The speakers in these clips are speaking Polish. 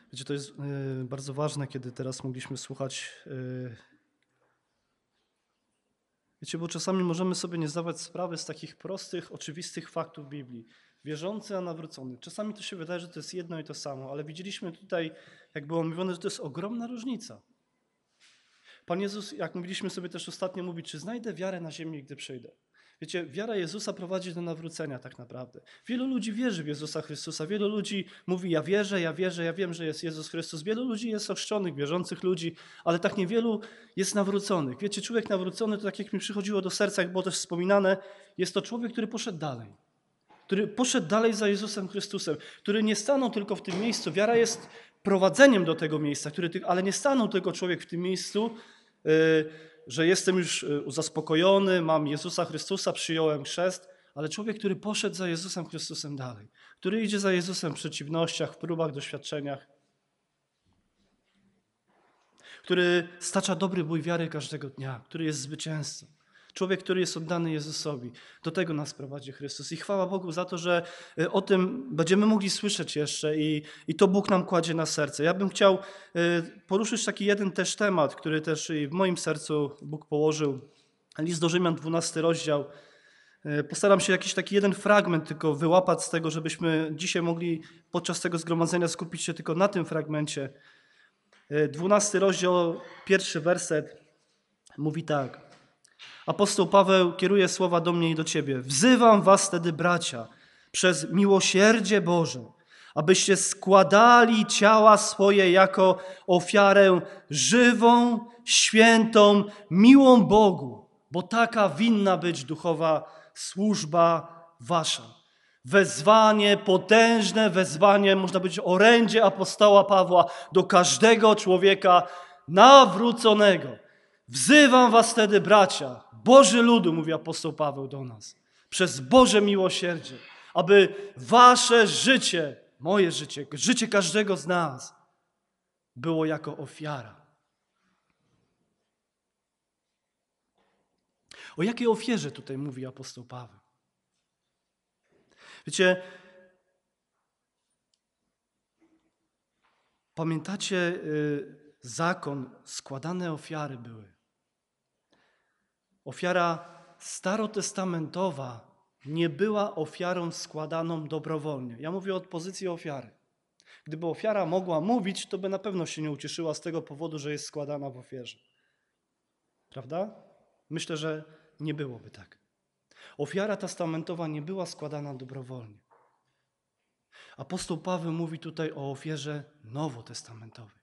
Wiecie, to jest bardzo ważne, kiedy teraz mogliśmy słuchać. Wiecie, bo czasami możemy sobie nie zdawać sprawy z takich prostych, oczywistych faktów Biblii. Wierzący, a nawrócony. Czasami to się wydaje, że to jest jedno i to samo, ale widzieliśmy tutaj, jak było mówione, że to jest ogromna różnica. Pan Jezus, jak mówiliśmy sobie też ostatnio, mówi, czy znajdę wiarę na ziemi, gdy przyjdę. Wiecie, wiara Jezusa prowadzi do nawrócenia tak naprawdę. Wielu ludzi wierzy w Jezusa Chrystusa. Wielu ludzi mówi, ja wierzę, ja wiem, że jest Jezus Chrystus. Wielu ludzi jest ochrzczonych, wierzących ludzi, ale tak niewielu jest nawróconych. Wiecie, człowiek nawrócony, to tak jak mi przychodziło do serca, jak było też wspominane, jest to człowiek, który poszedł dalej. Który poszedł dalej za Jezusem Chrystusem, który nie stanął tylko w tym miejscu. Wiara jest prowadzeniem do tego miejsca, ale nie stanął tylko człowiek w tym miejscu, że jestem już zaspokojony, mam Jezusa Chrystusa, przyjąłem chrzest, ale człowiek, który poszedł za Jezusem Chrystusem dalej, który idzie za Jezusem w przeciwnościach, w próbach, doświadczeniach, który stacza dobry bój wiary każdego dnia, który jest zwycięzcą. Człowiek, który jest oddany Jezusowi. Do tego nas prowadzi Chrystus. I chwała Bogu za to, że o tym będziemy mogli słyszeć jeszcze i to Bóg nam kładzie na serce. Ja bym chciał poruszyć taki jeden też temat, który też i w moim sercu Bóg położył. List do Rzymian, 12 rozdział. Postaram się jakiś taki jeden fragment tylko wyłapać z tego, żebyśmy dzisiaj mogli podczas tego zgromadzenia skupić się tylko na tym fragmencie. 12 rozdział, pierwszy werset mówi tak. Apostoł Paweł kieruje słowa do mnie i do ciebie. Wzywam was wtedy, bracia, przez miłosierdzie Boże, abyście składali ciała swoje jako ofiarę żywą, świętą, miłą Bogu, bo taka winna być duchowa służba wasza. Wezwanie, potężne wezwanie, można powiedzieć orędzie apostoła Pawła do każdego człowieka nawróconego. Wzywam was wtedy, bracia, Boży ludu, mówi apostoł Paweł do nas, przez Boże miłosierdzie, aby wasze życie, moje życie, życie każdego z nas było jako ofiara. O jakiej ofierze tutaj mówi apostoł Paweł? Wiecie, pamiętacie zakon, składane ofiary były. Ofiara starotestamentowa nie była ofiarą składaną dobrowolnie. Ja mówię od pozycji ofiary. Gdyby ofiara mogła mówić, to by na pewno się nie ucieszyła z tego powodu, że jest składana w ofierze. Prawda? Myślę, że nie byłoby tak. Ofiara testamentowa nie była składana dobrowolnie. Apostoł Paweł mówi tutaj o ofierze nowotestamentowej.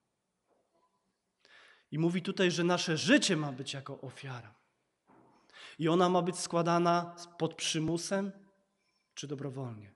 I mówi tutaj, że nasze życie ma być jako ofiara. I ona ma być składana pod przymusem czy dobrowolnie.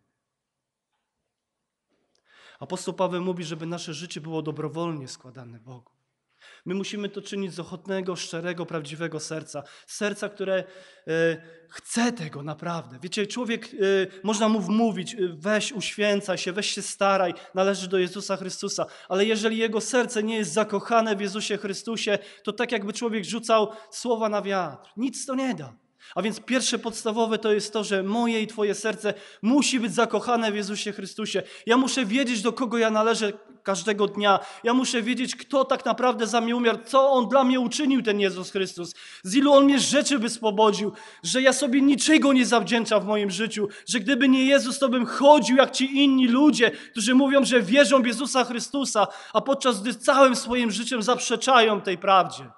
Apostoł Paweł mówi, żeby nasze życie było dobrowolnie składane Bogu. My musimy to czynić z ochotnego, szczerego, prawdziwego serca. Serca, które chce tego naprawdę. Wiecie, człowiek, można mu wmówić, weź uświęcaj się, weź się staraj, należy do Jezusa Chrystusa. Ale jeżeli jego serce nie jest zakochane w Jezusie Chrystusie, to tak jakby człowiek rzucał słowa na wiatr. Nic to nie da. A więc pierwsze podstawowe to jest to, że moje i twoje serce musi być zakochane w Jezusie Chrystusie. Ja muszę wiedzieć, do kogo ja należę każdego dnia. Ja muszę wiedzieć, kto tak naprawdę za mnie umiarł, co On dla mnie uczynił, ten Jezus Chrystus. Z ilu On mnie rzeczy wyswobodził, że ja sobie niczego nie zawdzięczam w moim życiu, że gdyby nie Jezus, to bym chodził jak ci inni ludzie, którzy mówią, że wierzą w Jezusa Chrystusa, a podczas gdy całym swoim życiem zaprzeczają tej prawdzie.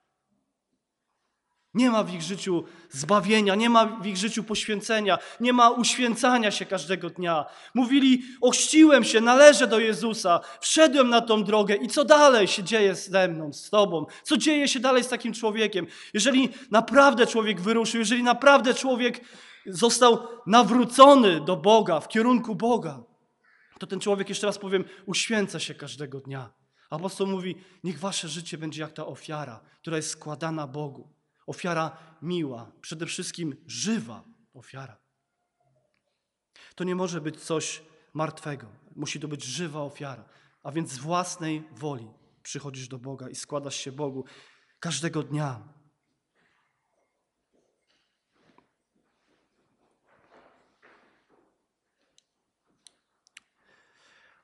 Nie ma w ich życiu zbawienia, nie ma w ich życiu poświęcenia, nie ma uświęcania się każdego dnia. Mówili, ochrzciłem się, należę do Jezusa, wszedłem na tą drogę i co dalej się dzieje ze mną, z tobą? Co dzieje się dalej z takim człowiekiem? Jeżeli naprawdę człowiek wyruszył, jeżeli naprawdę człowiek został nawrócony do Boga, w kierunku Boga, to ten człowiek, jeszcze raz powiem, uświęca się każdego dnia. Apostoł mówi, niech wasze życie będzie jak ta ofiara, która jest składana Bogu. Ofiara miła, przede wszystkim żywa ofiara. To nie może być coś martwego. Musi to być żywa ofiara. A więc z własnej woli przychodzisz do Boga i składasz się Bogu każdego dnia.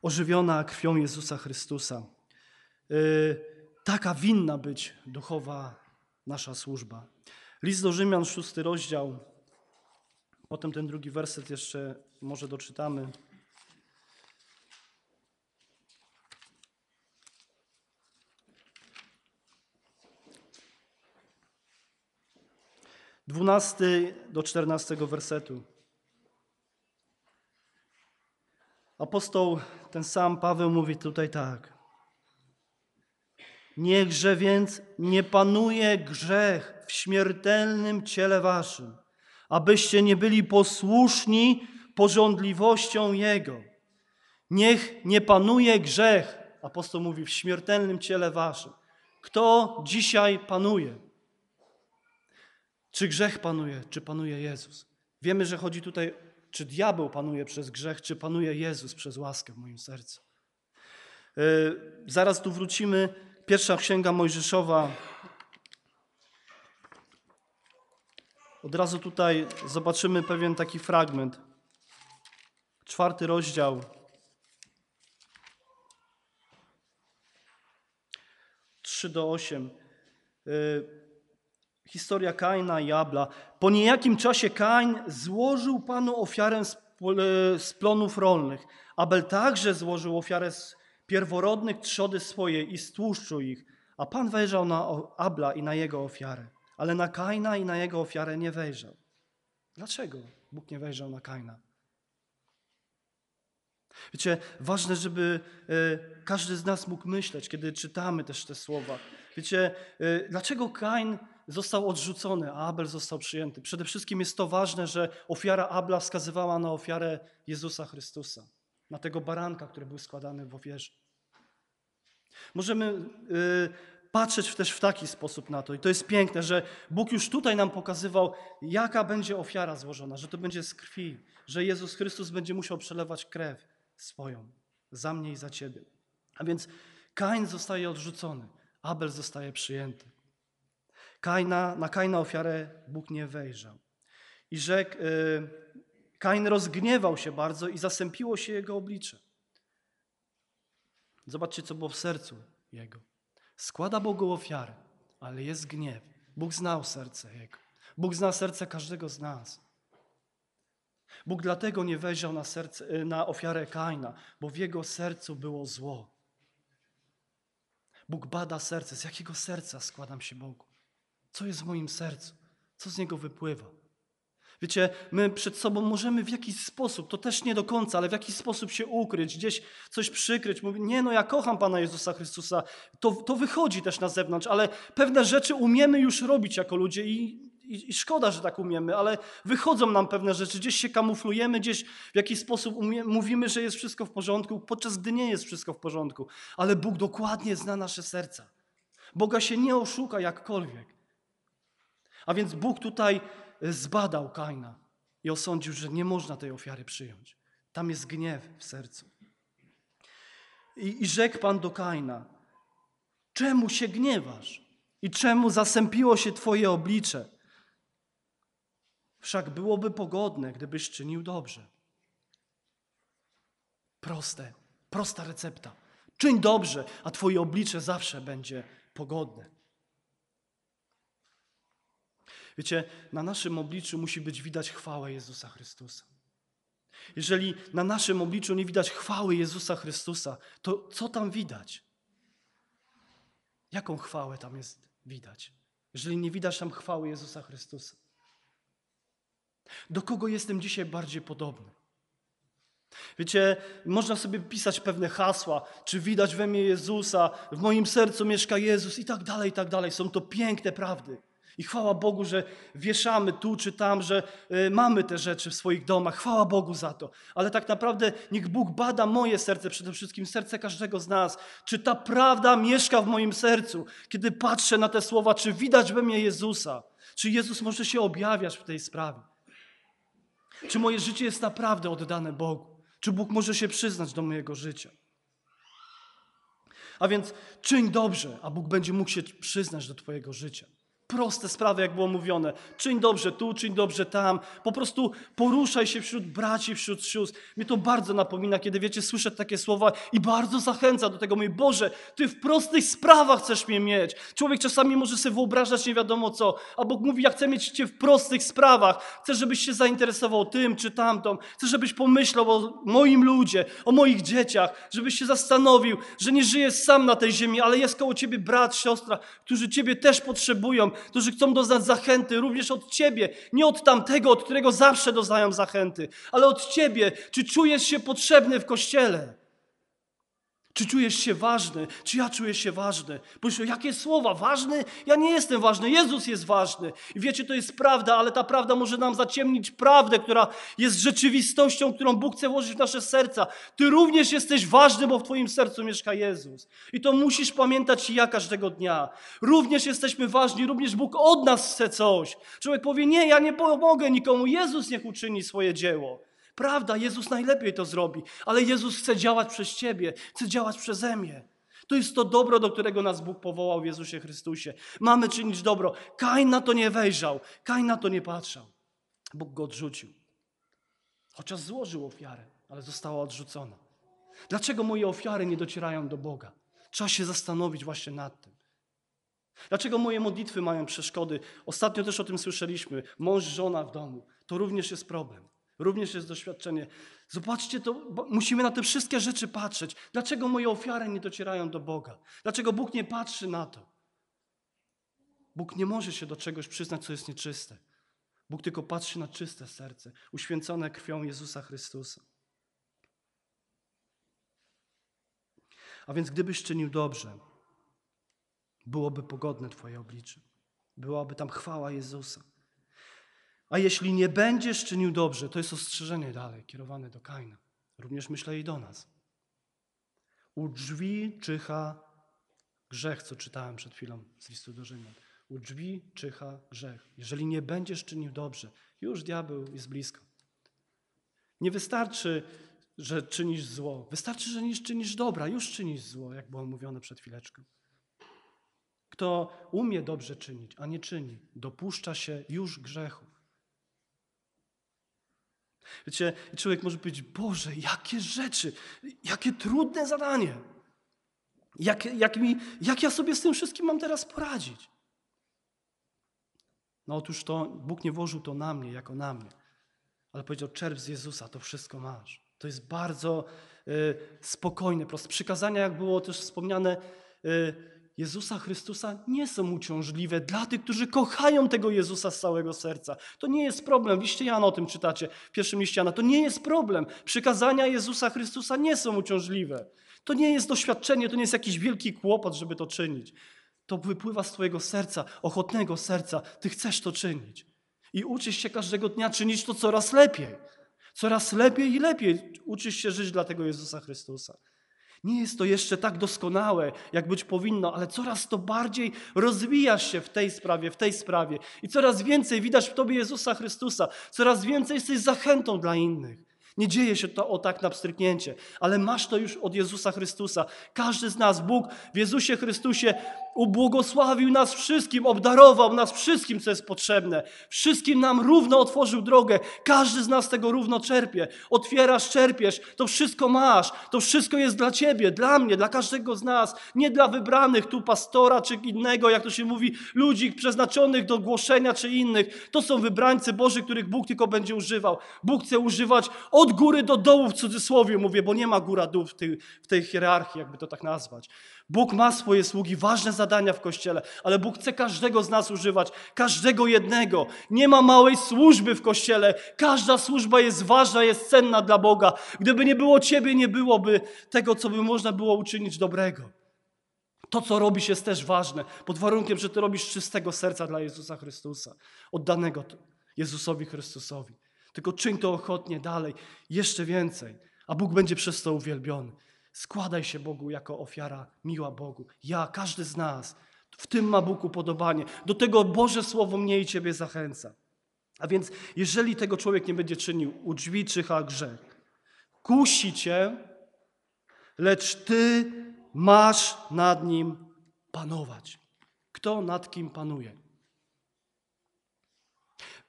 ożywiona krwią Jezusa Chrystusa. Taka winna być duchowa nasza służba. List do Rzymian, 6 rozdział, potem ten drugi werset jeszcze może doczytamy. Od 12 do 14 wersetu. Apostoł, ten sam Paweł mówi tutaj tak. Niechże więc nie panuje grzech w śmiertelnym ciele waszym, abyście nie byli posłuszni pożądliwościom Jego. Niech nie panuje grzech, apostoł mówi, w śmiertelnym ciele waszym. Kto dzisiaj panuje? Czy grzech panuje, czy panuje Jezus? Wiemy, że chodzi tutaj, czy diabeł panuje przez grzech, czy panuje Jezus przez łaskę w moim sercu. Zaraz tu wrócimy. Pierwsza Księga Mojżeszowa. Od razu tutaj zobaczymy pewien taki fragment. 4 rozdział. 3-8. Historia Kaina i Abla. Po niejakim czasie Kain złożył Panu ofiarę z plonów rolnych. Abel także złożył ofiarę z pierworodnych trzody swojej i z tłuszczu ich. A Pan wejrzał na Abla i na jego ofiarę. Ale na Kaina i na jego ofiarę nie wejrzał. Dlaczego Bóg nie wejrzał na Kaina? Wiecie, ważne, żeby każdy z nas mógł myśleć, kiedy czytamy też te słowa. Wiecie, dlaczego Kain został odrzucony, a Abel został przyjęty? Przede wszystkim jest to ważne, że ofiara Abla wskazywała na ofiarę Jezusa Chrystusa, na tego baranka, który był składany w ofierze. Możemy patrzeć też w taki sposób na to i to jest piękne, że Bóg już tutaj nam pokazywał, jaka będzie ofiara złożona, że to będzie z krwi, że Jezus Chrystus będzie musiał przelewać krew swoją za mnie i za ciebie. A więc Kain zostaje odrzucony, Abel zostaje przyjęty. Na Kaina ofiarę Bóg nie wejrzał. I rzekł, Kain rozgniewał się bardzo i zasępiło się jego oblicze. Zobaczcie, co było w sercu jego. Składa Bogu ofiarę, ale jest gniew. Bóg znał serce jego. Bóg zna serce każdego z nas. Bóg dlatego nie wejrzał na ofiarę Kaina, bo w jego sercu było zło. Bóg bada serce. Z jakiego serca składam się Bogu? Co jest w moim sercu? Co z niego wypływa? Wiecie, my przed sobą możemy w jakiś sposób, to też nie do końca, ale w jakiś sposób się ukryć, gdzieś coś przykryć. Mówić, nie no, ja kocham Pana Jezusa Chrystusa. To wychodzi też na zewnątrz, ale pewne rzeczy umiemy już robić jako ludzie i szkoda, że tak umiemy, ale wychodzą nam pewne rzeczy, gdzieś się kamuflujemy, gdzieś w jakiś sposób mówimy, że jest wszystko w porządku, podczas gdy nie jest wszystko w porządku. Ale Bóg dokładnie zna nasze serca. Boga się nie oszuka jakkolwiek. A więc Bóg tutaj zbadał Kaina i osądził, że nie można tej ofiary przyjąć. Tam jest gniew w sercu. I rzekł Pan do Kaina, czemu się gniewasz i czemu zasępiło się twoje oblicze? Wszak byłoby pogodne, gdybyś czynił dobrze. Prosta recepta. Czyń dobrze, a twoje oblicze zawsze będzie pogodne. Wiecie, na naszym obliczu musi być widać chwałę Jezusa Chrystusa. Jeżeli na naszym obliczu nie widać chwały Jezusa Chrystusa, to co tam widać? Jaką chwałę tam jest widać? Jeżeli nie widać tam chwały Jezusa Chrystusa. Do kogo jestem dzisiaj bardziej podobny? Wiecie, można sobie pisać pewne hasła, czy widać we mnie Jezusa, w moim sercu mieszka Jezus i tak dalej, i tak dalej. Są to piękne prawdy. I chwała Bogu, że wieszamy tu czy tam, że mamy te rzeczy w swoich domach. Chwała Bogu za to. Ale tak naprawdę niech Bóg bada moje serce, przede wszystkim serce każdego z nas. Czy ta prawda mieszka w moim sercu? Kiedy patrzę na te słowa, czy widać we mnie Jezusa? Czy Jezus może się objawiać w tej sprawie? Czy moje życie jest naprawdę oddane Bogu? Czy Bóg może się przyznać do mojego życia? A więc czyń dobrze, a Bóg będzie mógł się przyznać do twojego życia. Proste sprawy, jak było mówione. Czyń dobrze tu, czyń dobrze tam. Po prostu poruszaj się wśród braci, wśród sióstr. Mnie to bardzo napomina, kiedy, wiecie, słyszę takie słowa i bardzo zachęca do tego. Mój Boże, Ty w prostych sprawach chcesz mnie mieć. Człowiek czasami może sobie wyobrażać nie wiadomo co, a Bóg mówi, ja chcę mieć Cię w prostych sprawach. Chcę, żebyś się zainteresował tym czy tamtą. Chcę, żebyś pomyślał o moim ludzie, o moich dzieciach, żebyś się zastanowił, że nie żyjesz sam na tej ziemi, ale jest koło Ciebie brat, siostra, którzy Ciebie też potrzebują, którzy chcą doznać zachęty również od Ciebie, nie od tamtego, od którego zawsze doznają zachęty, ale od Ciebie. Czy czujesz się potrzebny w Kościele? Czy czujesz się ważny? Czy ja czuję się ważny? Pomyśl, jakie słowa? Ważny? Ja nie jestem ważny, Jezus jest ważny. I wiecie, to jest prawda, ale ta prawda może nam zaciemnić prawdę, która jest rzeczywistością, którą Bóg chce włożyć w nasze serca. Ty również jesteś ważny, bo w Twoim sercu mieszka Jezus. I to musisz pamiętać i ja każdego dnia. Również jesteśmy ważni, również Bóg od nas chce coś. Człowiek powie, nie, ja nie pomogę nikomu, Jezus niech uczyni swoje dzieło. Prawda, Jezus najlepiej to zrobi, ale Jezus chce działać przez Ciebie, chce działać przeze mnie. To jest to dobro, do którego nas Bóg powołał w Jezusie Chrystusie. Mamy czynić dobro. Kain na to nie wejrzał, Kain na to nie patrzał. Bóg go odrzucił. Chociaż złożył ofiarę, ale została odrzucona. Dlaczego moje ofiary nie docierają do Boga? Trzeba się zastanowić właśnie nad tym. Dlaczego moje modlitwy mają przeszkody? Ostatnio też o tym słyszeliśmy. Mąż, żona w domu. To również jest problem. Również jest doświadczenie. Zobaczcie to, musimy na te wszystkie rzeczy patrzeć. Dlaczego moje ofiary nie docierają do Boga? Dlaczego Bóg nie patrzy na to? Bóg nie może się do czegoś przyznać, co jest nieczyste. Bóg tylko patrzy na czyste serce, uświęcone krwią Jezusa Chrystusa. A więc gdybyś czynił dobrze, byłoby pogodne Twoje oblicze. Byłaby tam chwała Jezusa. A jeśli nie będziesz czynił dobrze, to jest ostrzeżenie dalej, kierowane do Kaina. Również myślę i do nas. U drzwi czyha grzech, co czytałem przed chwilą z listu do Rzymian. U drzwi czyha grzech. Jeżeli nie będziesz czynił dobrze, już diabeł jest blisko. Nie wystarczy, że czynisz zło. Wystarczy, że nie czynisz dobra. Już czynisz zło, jak było mówione przed chwileczką. Kto umie dobrze czynić, a nie czyni, dopuszcza się już grzechu. Wiecie, człowiek może powiedzieć, Boże, jakie rzeczy, jakie trudne zadanie. Jak ja sobie z tym wszystkim mam teraz poradzić? No otóż to Bóg nie włożył to na mnie, jako na mnie. Ale powiedział, czerp z Jezusa, to wszystko masz. To jest bardzo spokojne, proste. Przykazania, jak było też wspomniane, Jezusa Chrystusa nie są uciążliwe dla tych, którzy kochają tego Jezusa z całego serca. To nie jest problem. W liście Jana o tym czytacie, w pierwszym liście Jana. To nie jest problem. Przykazania Jezusa Chrystusa nie są uciążliwe. To nie jest doświadczenie, to nie jest jakiś wielki kłopot, żeby to czynić. To wypływa z Twojego serca, ochotnego serca. Ty chcesz to czynić. I uczysz się każdego dnia czynić to coraz lepiej. Coraz lepiej i lepiej uczysz się żyć dla tego Jezusa Chrystusa. Nie jest to jeszcze tak doskonałe, jak być powinno, ale coraz to bardziej rozwijasz się w tej sprawie. I coraz więcej widać w Tobie Jezusa Chrystusa. Coraz więcej jesteś zachętą dla innych. Nie dzieje się to tak na pstryknięcie, ale masz to już od Jezusa Chrystusa. Każdy z nas, Bóg w Jezusie Chrystusie ubłogosławił nas wszystkim, obdarował nas wszystkim, co jest potrzebne. Wszystkim nam równo otworzył drogę. Każdy z nas tego równo czerpie. Otwierasz, czerpiesz, to wszystko masz. To wszystko jest dla Ciebie, dla mnie, dla każdego z nas. Nie dla wybranych tu pastora czy innego, jak to się mówi, ludzi przeznaczonych do głoszenia czy innych. To są wybrańcy Boży, których Bóg tylko będzie używał. Bóg chce używać od góry do dołu, w cudzysłowie mówię, bo nie ma góra-dół w tej hierarchii, jakby to tak nazwać. Bóg ma swoje sługi, ważne zadania w Kościele, ale Bóg chce każdego z nas używać, każdego jednego. Nie ma małej służby w Kościele. Każda służba jest ważna, jest cenna dla Boga. Gdyby nie było Ciebie, nie byłoby tego, co by można było uczynić dobrego. To, co robisz, jest też ważne, pod warunkiem, że Ty robisz z czystego serca dla Jezusa Chrystusa, oddanego Jezusowi Chrystusowi. Tylko czyń to ochotnie dalej, jeszcze więcej, a Bóg będzie przez to uwielbiony. Składaj się Bogu jako ofiara miła Bogu. Ja, każdy z nas. W tym ma Bóg upodobanie. Do tego Boże Słowo mnie i Ciebie zachęca. A więc jeżeli tego człowiek nie będzie czynił, u drzwi czyha grzech. Kusi Cię, lecz Ty masz nad nim panować. Kto nad kim panuje?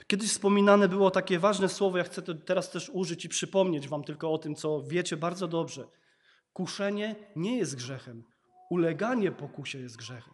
Kiedyś wspominane było takie ważne słowo, ja chcę to teraz też użyć i przypomnieć wam tylko o tym, co wiecie bardzo dobrze. Kuszenie nie jest grzechem. Uleganie pokusie jest grzechem.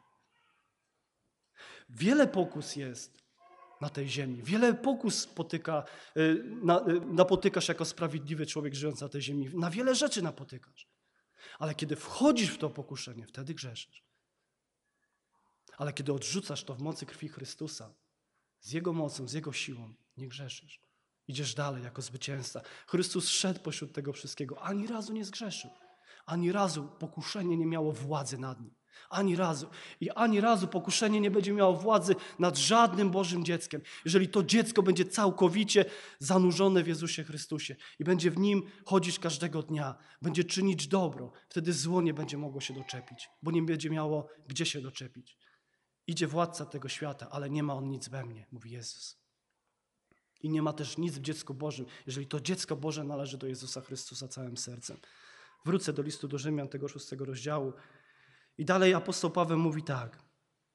Wiele pokus jest na tej ziemi. Wiele pokus napotykasz jako sprawiedliwy człowiek żyjąc na tej ziemi. Na wiele rzeczy napotykasz. Ale kiedy wchodzisz w to pokuszenie, wtedy grzeszysz. Ale kiedy odrzucasz to w mocy krwi Chrystusa, z Jego mocą, z Jego siłą, nie grzeszysz. Idziesz dalej jako zwycięzca. Chrystus szedł pośród tego wszystkiego. Ani razu nie zgrzeszył. Ani razu pokuszenie nie miało władzy nad nim. Ani razu. I ani razu pokuszenie nie będzie miało władzy nad żadnym Bożym dzieckiem. Jeżeli to dziecko będzie całkowicie zanurzone w Jezusie Chrystusie i będzie w Nim chodzić każdego dnia, będzie czynić dobro, wtedy zło nie będzie mogło się doczepić, bo nie będzie miało gdzie się doczepić. Idzie władca tego świata, ale nie ma on nic we mnie, mówi Jezus. I nie ma też nic w dziecku Bożym, jeżeli to dziecko Boże należy do Jezusa Chrystusa całym sercem. Wrócę do listu do Rzymian, tego 6 rozdziału. I dalej apostoł Paweł mówi tak.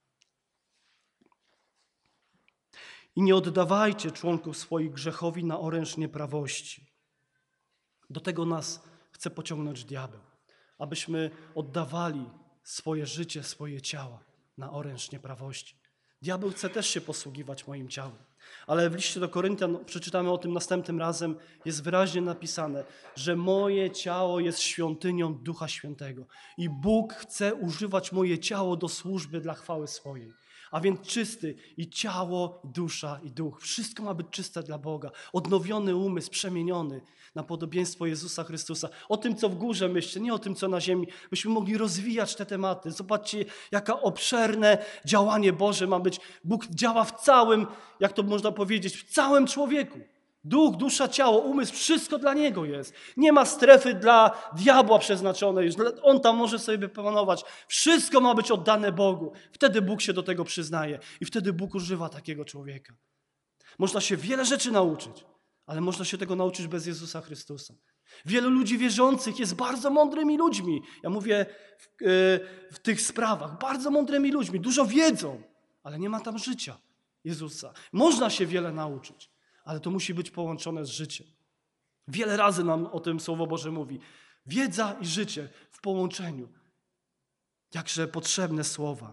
I nie oddawajcie członków swoich grzechowi na oręż nieprawości. Do tego nas chce pociągnąć diabeł, abyśmy oddawali swoje życie, swoje ciała na oręż nieprawości. Diabeł chce też się posługiwać moim ciałem. Ale w liście do Koryntian, przeczytamy o tym następnym razem, jest wyraźnie napisane, że moje ciało jest świątynią Ducha Świętego i Bóg chce używać moje ciało do służby dla chwały swojej. A więc czysty i ciało, i dusza, i duch. Wszystko ma być czyste dla Boga. Odnowiony umysł, przemieniony na podobieństwo Jezusa Chrystusa. O tym, co w górze myślcie, nie o tym, co na ziemi. Byśmy mogli rozwijać te tematy. Zobaczcie, jaka obszerne działanie Boże ma być. Bóg działa w całym, jak to można powiedzieć, w całym człowieku. Duch, dusza, ciało, umysł, wszystko dla Niego jest. Nie ma strefy dla diabła przeznaczonej. On tam może sobie wypanować. Wszystko ma być oddane Bogu. Wtedy Bóg się do tego przyznaje i wtedy Bóg używa takiego człowieka. Można się wiele rzeczy nauczyć, ale można się tego nauczyć bez Jezusa Chrystusa. Wielu ludzi wierzących jest bardzo mądrymi ludźmi. Ja mówię w tych sprawach. Bardzo mądrymi ludźmi. Dużo wiedzą, ale nie ma tam życia Jezusa. Można się wiele nauczyć, ale to musi być połączone z życiem. Wiele razy nam o tym Słowo Boże mówi. Wiedza i życie w połączeniu. Jakże potrzebne słowa.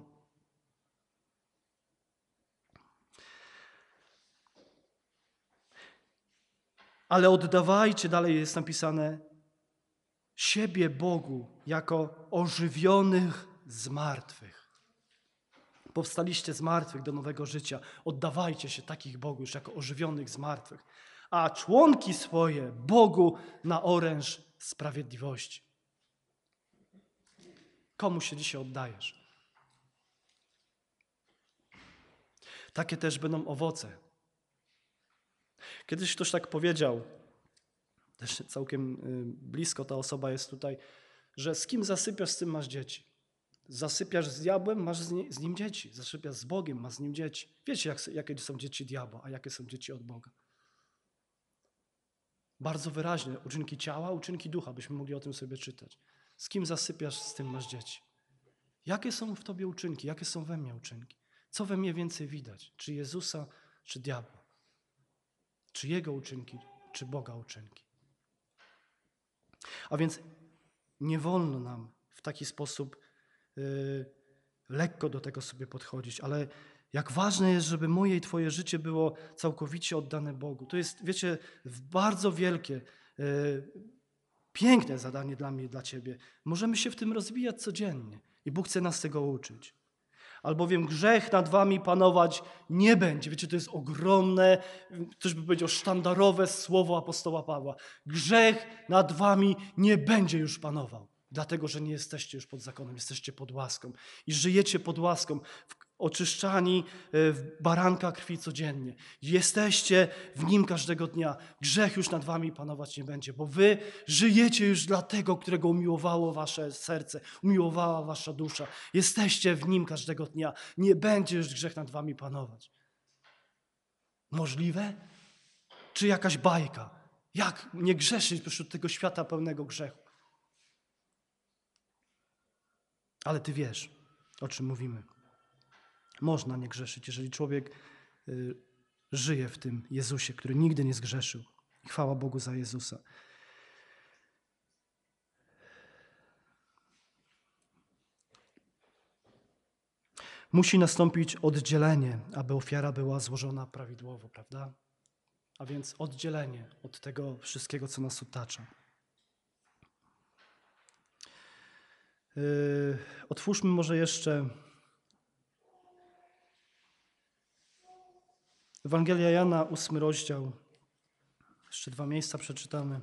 Ale oddawajcie, dalej jest napisane, siebie Bogu jako ożywionych z martwych. Powstaliście z martwych do nowego życia. Oddawajcie się takich Bogu już jako ożywionych z martwych. A członki swoje Bogu na oręż sprawiedliwości. Komu się dzisiaj oddajesz? Takie też będą owoce. Kiedyś ktoś tak powiedział, też całkiem blisko ta osoba jest tutaj, że z kim zasypiasz, z tym masz dzieci. Zasypiasz z diabłem, masz z nim dzieci. Zasypiasz z Bogiem, masz z nim dzieci. Wiecie, jakie są dzieci diabła, a jakie są dzieci od Boga. Bardzo wyraźnie, uczynki ciała, uczynki ducha, byśmy mogli o tym sobie czytać. Z kim zasypiasz, z tym masz dzieci. Jakie są w tobie uczynki, jakie są we mnie uczynki? Co we mnie więcej widać? Czy Jezusa, czy diabła? Czy Jego uczynki, czy Boga uczynki? A więc nie wolno nam w taki sposób lekko do tego sobie podchodzić, ale jak ważne jest, żeby moje i twoje życie było całkowicie oddane Bogu. To jest, wiecie, bardzo wielkie, piękne zadanie dla mnie i dla ciebie. Możemy się w tym rozwijać codziennie i Bóg chce nas tego uczyć. Albowiem grzech nad wami panować nie będzie. Wiecie, to jest ogromne, ktoś by powiedział sztandarowe słowo apostoła Pawła. Grzech nad wami nie będzie już panował, dlatego że nie jesteście już pod zakonem, jesteście pod łaską. I żyjecie pod łaską, oczyszczani w baranka krwi codziennie. Jesteście w Nim każdego dnia. Grzech już nad wami panować nie będzie, bo wy żyjecie już dla tego, którego umiłowało wasze serce, umiłowała wasza dusza. Jesteście w Nim każdego dnia. Nie będzie już grzech nad wami panować. Możliwe? Czy jakaś bajka? Jak nie grzeszyć pośród tego świata pełnego grzechu? Ale ty wiesz, o czym mówimy. Można nie grzeszyć, jeżeli człowiek żyje w tym Jezusie, który nigdy nie zgrzeszył. I chwała Bogu za Jezusa. Musi nastąpić oddzielenie, aby ofiara była złożona prawidłowo, prawda? A więc oddzielenie od tego wszystkiego, co nas otacza. Otwórzmy może jeszcze Ewangelia Jana, 8 rozdział. Jeszcze 2 miejsca przeczytamy.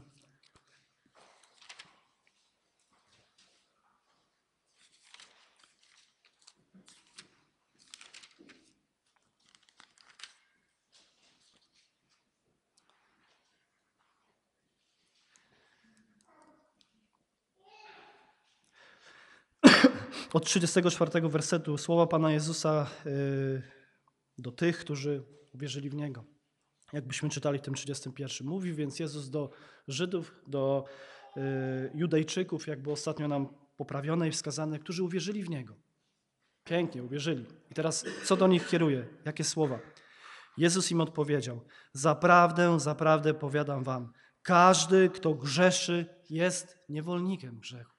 Od 34 wersetu słowa Pana Jezusa do tych, którzy uwierzyli w Niego. Jakbyśmy czytali w tym 31. Mówi więc Jezus do Żydów, do Judejczyków, jakby ostatnio nam poprawione i wskazane, którzy uwierzyli w Niego. Pięknie, uwierzyli. I teraz co do nich kieruje? Jakie słowa? Jezus im odpowiedział: zaprawdę, zaprawdę powiadam wam, każdy, kto grzeszy, jest niewolnikiem grzechu.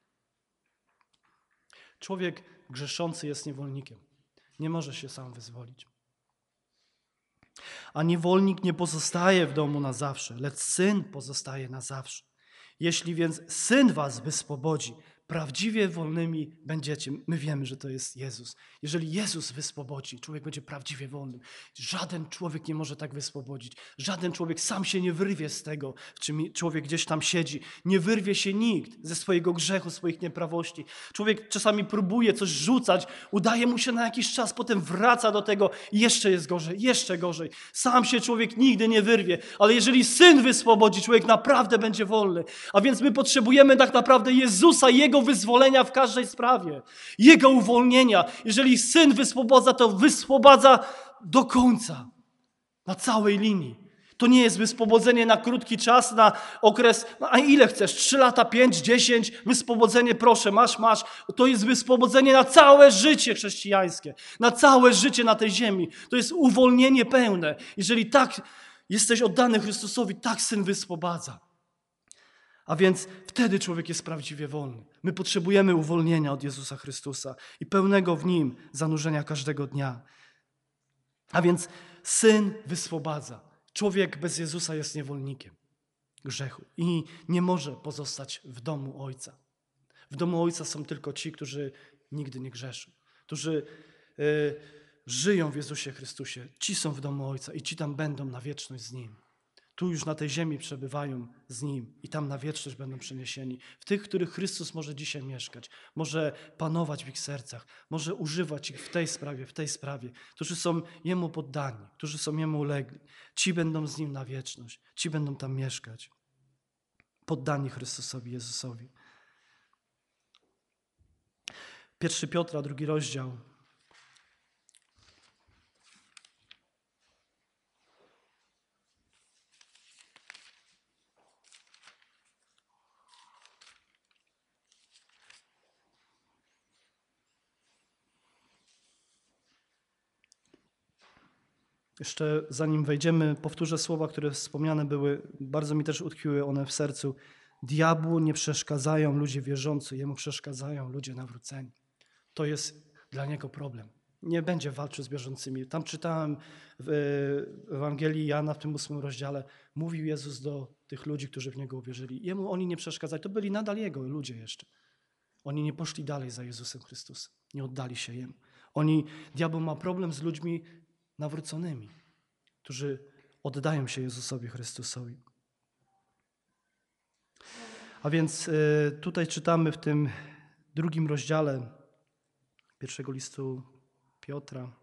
Człowiek grzeszący jest niewolnikiem. Nie może się sam wyzwolić. A niewolnik nie pozostaje w domu na zawsze, lecz syn pozostaje na zawsze. Jeśli więc syn was wyswobodzi, prawdziwie wolnymi będziecie. My wiemy, że to jest Jezus. Jeżeli Jezus wyswobodzi, człowiek będzie prawdziwie wolnym. Żaden człowiek nie może tak wyswobodzić. Żaden człowiek sam się nie wyrwie z tego, w czym człowiek gdzieś tam siedzi. Nie wyrwie się nikt ze swojego grzechu, swoich nieprawości. Człowiek czasami próbuje coś rzucać, udaje mu się na jakiś czas, potem wraca do tego i jeszcze jest gorzej, jeszcze gorzej. Sam się człowiek nigdy nie wyrwie, ale jeżeli Syn wyswobodzi, człowiek naprawdę będzie wolny. A więc my potrzebujemy tak naprawdę Jezusa, Jego wyzwolenia w każdej sprawie. Jego uwolnienia. Jeżeli Syn wyswobodza, to wyswobadza do końca. Na całej linii. To nie jest wyswobodzenie na krótki czas, na okres, a ile chcesz? 3 lata, 5, 10, wyswobodzenie, proszę, masz. To jest wyswobodzenie na całe życie chrześcijańskie. Na całe życie na tej ziemi. To jest uwolnienie pełne. Jeżeli tak jesteś oddany Chrystusowi, tak Syn wyswobadza. A więc wtedy człowiek jest prawdziwie wolny. My potrzebujemy uwolnienia od Jezusa Chrystusa i pełnego w Nim zanurzenia każdego dnia. A więc Syn wyswobadza. Człowiek bez Jezusa jest niewolnikiem grzechu i nie może pozostać w domu Ojca. W domu Ojca są tylko ci, którzy nigdy nie grzeszą, którzy żyją w Jezusie Chrystusie. Ci są w domu Ojca i ci tam będą na wieczność z Nim. Tu już na tej ziemi przebywają z Nim i tam na wieczność będą przeniesieni. W tych, których Chrystus może dzisiaj mieszkać, może panować w ich sercach, może używać ich w tej sprawie, którzy są Jemu poddani, którzy są Jemu ulegli. Ci będą z Nim na wieczność, ci będą tam mieszkać. Poddani Chrystusowi, Jezusowi. 1 Piotra, 2 rozdział. Jeszcze zanim wejdziemy, powtórzę słowa, które wspomniane były. Bardzo mi też utkwiły one w sercu. Diabłu nie przeszkadzają ludzie wierzący, jemu przeszkadzają ludzie nawróceni. To jest dla niego problem. Nie będzie walczył z wierzącymi. Tam czytałem w Ewangelii Jana w tym 8 rozdziale, mówił Jezus do tych ludzi, którzy w Niego uwierzyli. Jemu oni nie przeszkadzali. To byli nadal Jego ludzie jeszcze. Oni nie poszli dalej za Jezusem Chrystusem. Nie oddali się Jemu. Diabeł ma problem z ludźmi nawróconymi, którzy oddają się Jezusowi Chrystusowi. A więc tutaj czytamy w tym 2 rozdziale 1 listu Piotra,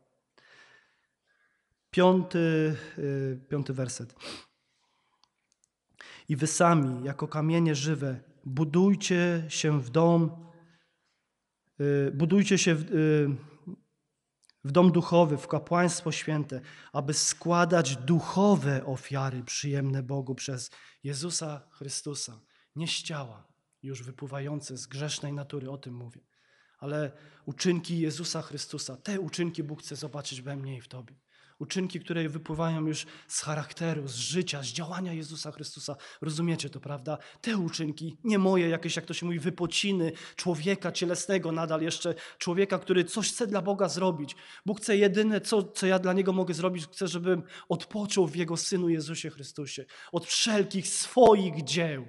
5 werset. I wy sami, jako kamienie żywe, budujcie się w dom duchowy, w kapłaństwo święte, aby składać duchowe ofiary przyjemne Bogu przez Jezusa Chrystusa. Nie z ciała, już wypływające z grzesznej natury, o tym mówię. Ale uczynki Jezusa Chrystusa, te uczynki Bóg chce zobaczyć we mnie i w tobie. Uczynki, które wypływają już z charakteru, z życia, z działania Jezusa Chrystusa. Rozumiecie to, prawda? Te uczynki, nie moje jakieś, jak to się mówi, wypociny człowieka cielesnego nadal jeszcze, człowieka, który coś chce dla Boga zrobić. Bóg chce jedyne, co ja dla Niego mogę zrobić, chce, żebym odpoczął w Jego Synu Jezusie Chrystusie. Od wszelkich swoich dzieł.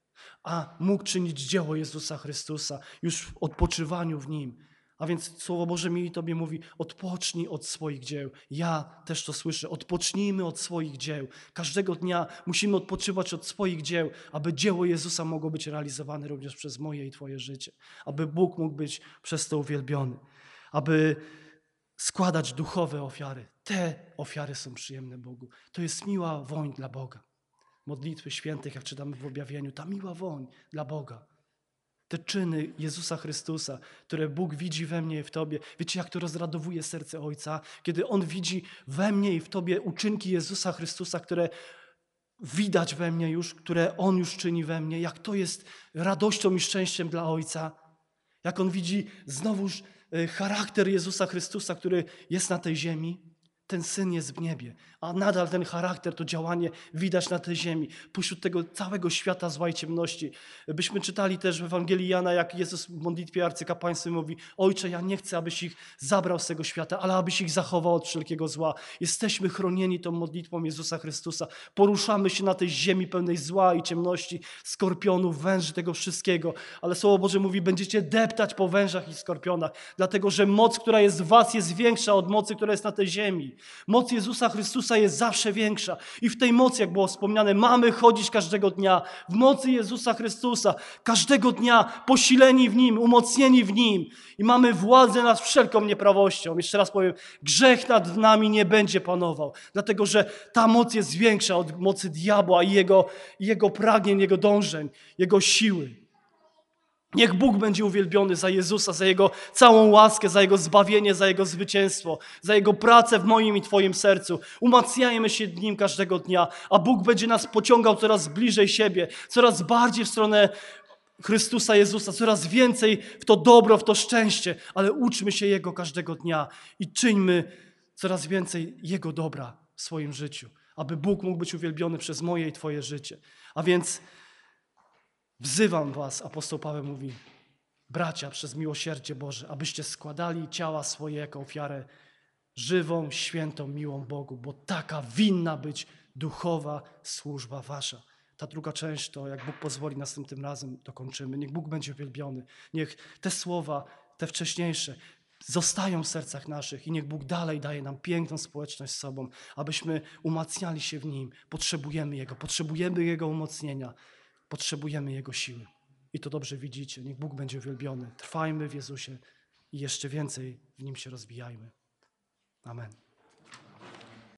A mógł czynić dzieło Jezusa Chrystusa już w odpoczywaniu w Nim. A więc Słowo Boże mi i Tobie mówi, odpocznij od swoich dzieł. Ja też to słyszę, odpocznijmy od swoich dzieł. Każdego dnia musimy odpoczywać od swoich dzieł, aby dzieło Jezusa mogło być realizowane również przez moje i Twoje życie. Aby Bóg mógł być przez to uwielbiony. Aby składać duchowe ofiary. Te ofiary są przyjemne Bogu. To jest miła woń dla Boga. Modlitwy świętych, jak czytamy w objawieniu, ta miła woń dla Boga. Te czyny Jezusa Chrystusa, które Bóg widzi we mnie i w Tobie. Wiecie, jak to rozradowuje serce Ojca? Kiedy On widzi we mnie i w Tobie uczynki Jezusa Chrystusa, które widać we mnie już, które On już czyni we mnie. Jak to jest radością i szczęściem dla Ojca. Jak On widzi znowuż charakter Jezusa Chrystusa, który jest na tej ziemi. Ten Syn jest w niebie, a nadal ten charakter, to działanie widać na tej ziemi, pośród tego całego świata zła i ciemności. Byśmy czytali też w Ewangelii Jana, jak Jezus w modlitwie arcykapłańskiej mówi: Ojcze, ja nie chcę, abyś ich zabrał z tego świata, ale abyś ich zachował od wszelkiego zła. Jesteśmy chronieni tą modlitwą Jezusa Chrystusa. Poruszamy się na tej ziemi pełnej zła i ciemności, skorpionów, węży, tego wszystkiego. Ale Słowo Boże mówi, będziecie deptać po wężach i skorpionach, dlatego że moc, która jest w was, jest większa od mocy, która jest na tej ziemi. Moc Jezusa Chrystusa jest zawsze większa i w tej mocy, jak było wspomniane, mamy chodzić każdego dnia. W mocy Jezusa Chrystusa, każdego dnia posileni w Nim, umocnieni w Nim i mamy władzę nad wszelką nieprawością. Jeszcze raz powiem, grzech nad nami nie będzie panował, dlatego że ta moc jest większa od mocy diabła i jego pragnień, jego dążeń, jego siły. Niech Bóg będzie uwielbiony za Jezusa, za Jego całą łaskę, za Jego zbawienie, za Jego zwycięstwo, za Jego pracę w moim i Twoim sercu. Umacniajmy się Nim każdego dnia, a Bóg będzie nas pociągał coraz bliżej siebie, coraz bardziej w stronę Chrystusa Jezusa, coraz więcej w to dobro, w to szczęście, ale uczmy się Jego każdego dnia i czyńmy coraz więcej Jego dobra w swoim życiu, aby Bóg mógł być uwielbiony przez moje i Twoje życie. A więc wzywam was, apostoł Paweł mówi, bracia, przez miłosierdzie Boże, abyście składali ciała swoje jako ofiarę żywą, świętą, miłą Bogu, bo taka winna być duchowa służba wasza. Ta druga część to, jak Bóg pozwoli, następnym razem dokończymy. Niech Bóg będzie uwielbiony. Niech te słowa, te wcześniejsze, zostają w sercach naszych i niech Bóg dalej daje nam piękną społeczność z sobą, abyśmy umacniali się w Nim. Potrzebujemy Jego umocnienia. Potrzebujemy Jego siły. I to dobrze widzicie. Niech Bóg będzie uwielbiony. Trwajmy w Jezusie i jeszcze więcej w Nim się rozwijajmy. Amen.